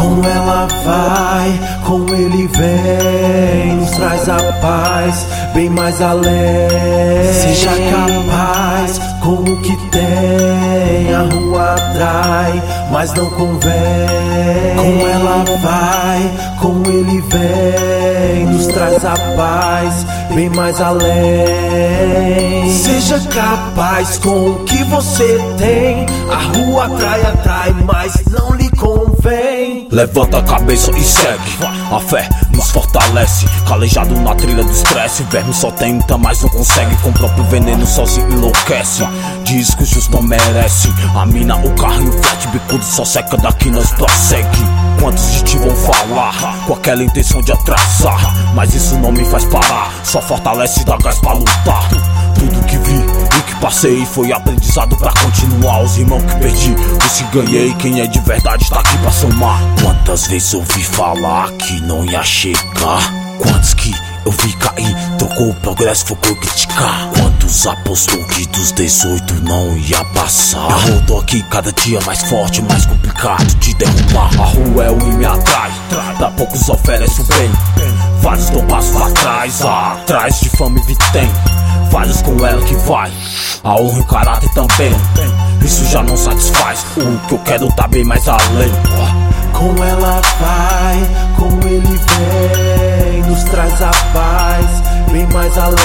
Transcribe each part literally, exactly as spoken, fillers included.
Com ela vai, com ele vem, nos traz a paz, bem mais além. Seja capaz com o que tem, a rua atrai, mas não convém. Com ela vai, com ele vem, nos traz a paz, bem mais além. Seja capaz com o que você tem, a rua atrai, atrai, mas não lhe convém. Levanta a cabeça e segue, a fé nos fortalece. Calejado na trilha do estresse, verme só tenta, mas não consegue. Com o próprio veneno só se enlouquece. Diz que o justo não merece. A mina, o carro e o flat bicudo só seca, daqui nós prossegue. Quantos de ti vão falar com aquela intenção de atrasar, mas isso não me faz parar, só fortalece e dá gás pra lutar. Tudo que vi e que passei foi aprendizado pra continuar. Os irmãos que perdi, os que ganhei, quem é de verdade tá aqui pra somar. Quantas vezes ouvi falar que não ia chegar, quantos que eu vi cair, trocou o progresso, foi por criticar. Quantos apostou que dos dezoito não ia passar. Eu tô aqui cada dia mais forte, mais complicado de derrubar. A rua é o e me atrai, pra poucos oferece o bem. Vários dão passos atrás, atrás de fama e vitém. Vários com ela que vai, a honra e o caráter também. Isso já não satisfaz, o que eu quero tá bem mais além. Com ela vai, com ele vem, nos traz a paz, bem mais além.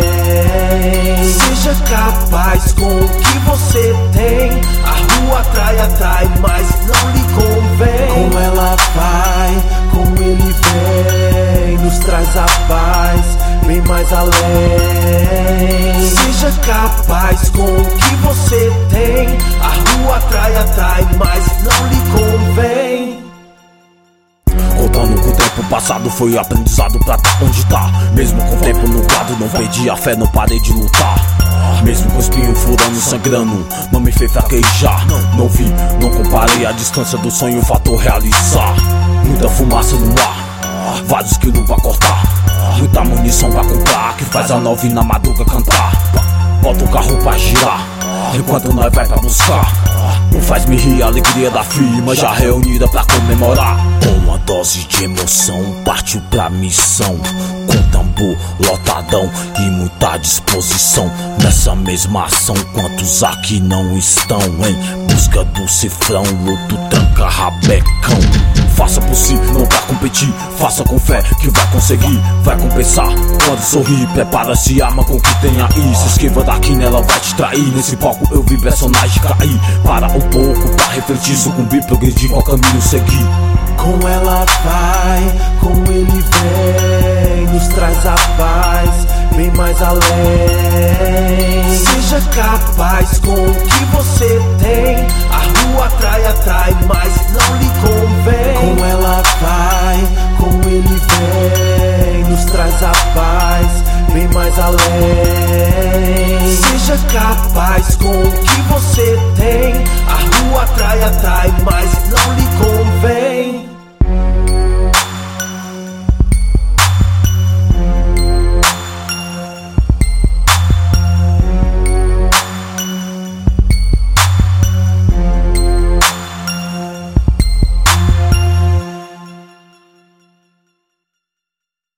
Seja capaz com o que você tem, a rua atrai, atrai, mas não lhe convém. Com ela vai, com ele vem, nos traz a paz, bem mais além. Seja capaz com o que você tem, a rua atrai, atrai, mas não lhe convém. Contando com o tempo passado foi aprendizado pra tá onde tá. Mesmo com o tempo nublado não perdi a fé, não parei de lutar. Mesmo com o espinho furando, sangrando, não me fez fraquejar. Não vi, não comparei a distância do sonho, o fator realizar. Muita fumaça no ar, vários quilos pra cortar, muita munição pra comprar, que faz a nove na madruga cantar. Bota o carro pra girar, enquanto nós vai pra buscar. Não faz-me rir a alegria da firma já reunida pra comemorar. Com uma dose de emoção partiu pra missão, com tambor lotadão e muita disposição. Nessa mesma ação, quantos aqui não estão em busca do cifrão? Luto, tranca, rabecão. Faça por si, não pra competir, faça com fé que vai conseguir, vai compensar. Quando sorrir, prepara-se, arma com o que tem aí. Se esquiva daqui, nela vai te trair. Nesse palco eu vi personagem cair. Para um pouco pra refletir, sucumbir, progredir, qual caminho seguir. Com ela vai, com ele vem, nos traz a paz, bem mais além. Seja capaz com o que você tem, a rua atrai, atrai, mas não lhe convém. Com ela vai, com ele vem, nos traz a paz, bem mais além. Seja capaz com o